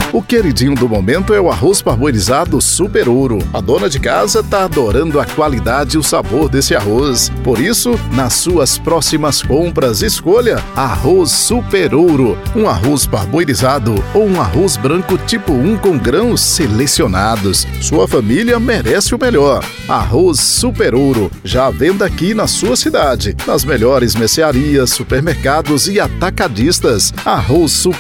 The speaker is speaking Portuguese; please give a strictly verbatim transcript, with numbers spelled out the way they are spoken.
O queridinho do momento é o arroz parboilizado Super Ouro. A dona de casa tá adorando a qualidade e o sabor desse arroz. Por isso, nas suas próximas compras, escolha Arroz Super Ouro. Um arroz parboilizado ou um arroz branco tipo um com grãos selecionados. Sua família merece o melhor. Arroz Super Ouro, já à venda aqui na sua cidade, nas melhores mercearias, supermercados e atacadistas. Arroz Super